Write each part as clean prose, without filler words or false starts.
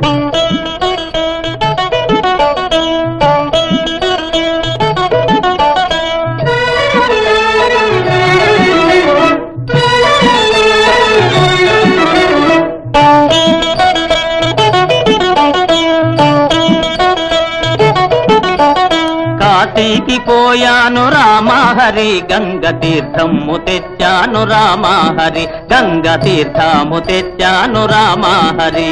కాశీకి పోయాను రామా హరి గంగ తీర్థము తెచ్చాను రామా హరి గంగ తీర్థము తెచ్చాను రామా హరి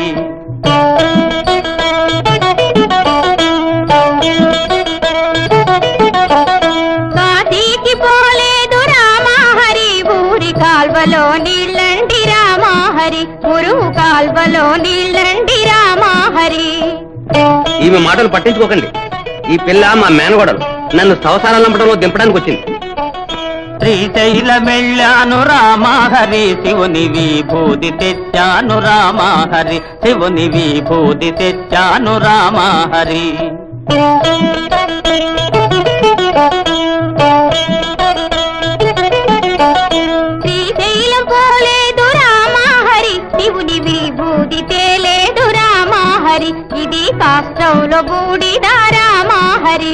కాశీకి పోలేదు రామా హరి ఊరి కాల్వలో నీళ్ళండి రామా హరి మురుగు కాల్వలో నీళ్ళండి రామా హరి. ఈమె మాటలు పట్టించుకోకండి. ఈ పిల్ల మా మేనగోడలు నన్ను సంసారాలు నంపడంలో దింపడానికి వచ్చింది. శ్రీశైలం వెళ్ళాను రామా హరి శివుని విభూతి తెచ్చాను రామా హరి శివుని విభూతి తెచ్చాను రామా హరి. శ్రీశైలం పోలేదు రామా హరి శివుని విభూతి తేలేదు రామా హరి ఇది కాష్టంలో బూడిద రామా హరి.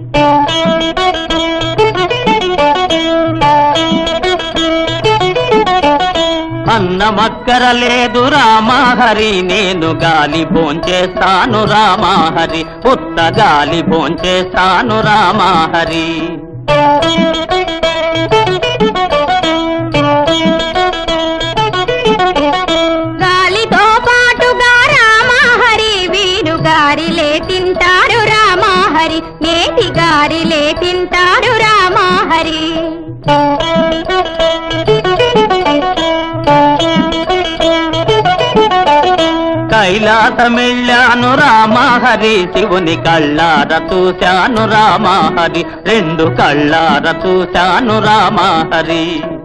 అన్నమక్కర లేదు రామా హరి నేను గాలి భోంచేస్తాను రామా హరి ఉత్త గాలి భోంచేస్తాను రామా హరి. గాలితో పాటుగా రామా హరి వీరు గారిలే తింటారు రామా హరి నేతి గారిలే తింటారు రామా హరి. కైలాసమెళ్ళాను రామా హరి శివుని కళ్ళార చూశాను రామా హరి రెండు కళ్ళార చూశాను రామా హరి.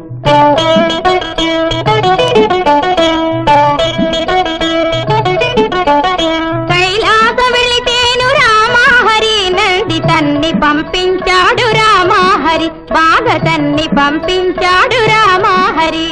కైలాస వెళితేను రామా హరి నంది తన్ని పంపించాడు రామా హరి బాగా తన్ని పంపించాడు రామా హరి.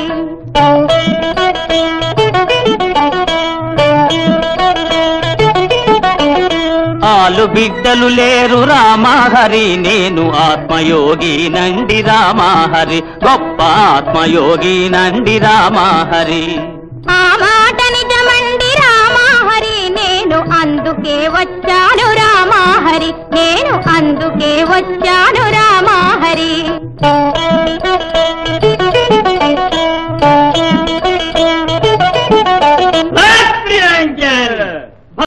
ఆలు బిడ్డలు లేరు రామా హరి నేను ఆత్మయోగి నండి రామా హరి గొప్ప ఆత్మయోగి నండి రామా హరి. ఆ మాట నిజమండి రామా హరి నేను అందుకే వచ్చాను రామా హరి నేను అందుకే వచ్చాను